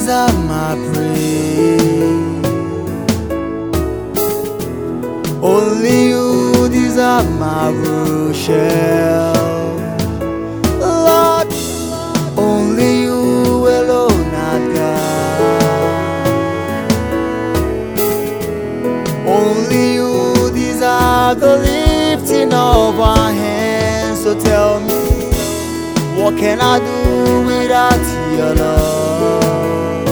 deserve my praise. Only you deserve my worship. Lord, only you alone are God. Only you deserve the lifting of our hands. So tell me, what can I do without your love?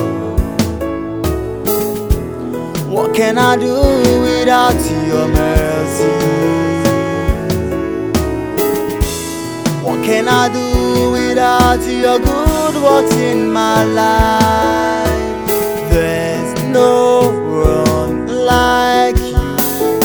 What can I do without your mercy? What can I do without your good works in my life? There's no one like you.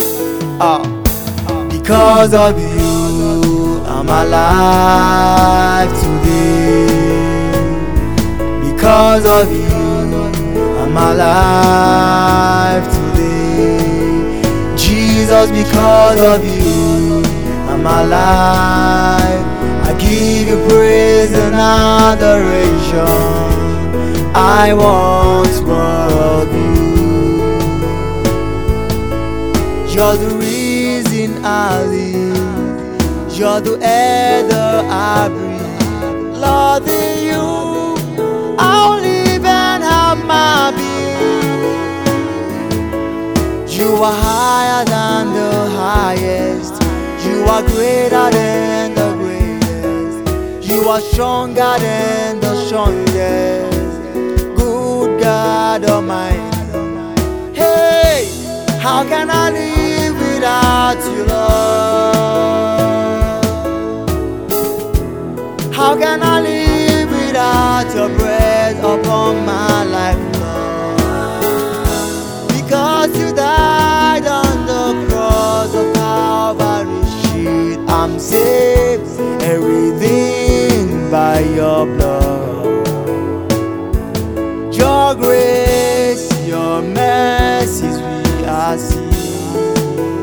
Because of you, I'm alive today. Because of you, I'm alive today. Jesus, because of you, I'm alive. I give you praise and adoration. I want more of you. You're the reason I live. You're the air that I breathe. Lord, in you I'll live and have my being. You are higher than the highest. You are greater than the greatest. You are stronger than the strongest. Good God Almighty. Hey, how can I live without you, Lord? How can I live without your breath upon my life, Lord? Because you died on the cross of Calvary sheet. I'm saved and redeemed by your blood. Your grace, your mercies we are seeing.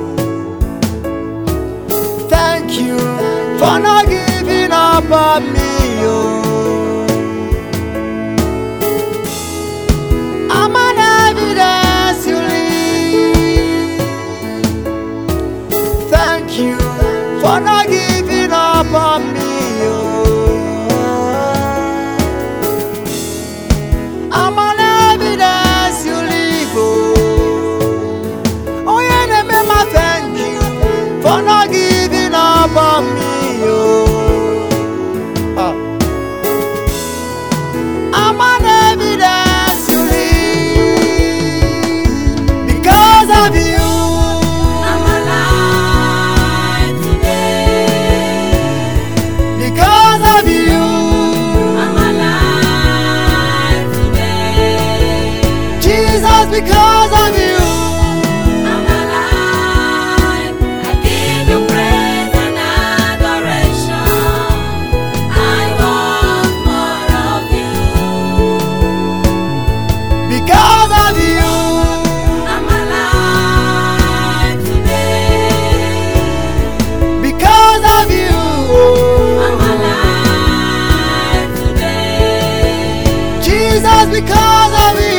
Thank you for not giving up on me, oh. I'm an evidence you live. Thank you for not giving up on me, oh. I'm an evidence you live, oh. Oh yeah, mama, thank you for not giving up on me, oh. I'm an evidence you live. Because of you, I'm alive today. because of you, I'm alive today. Jesus, because of you, I'm alive. I give you praise and adoration. I want more of you. because of you, I'm alive today. because of you, I'm alive today. Jesus, because of you.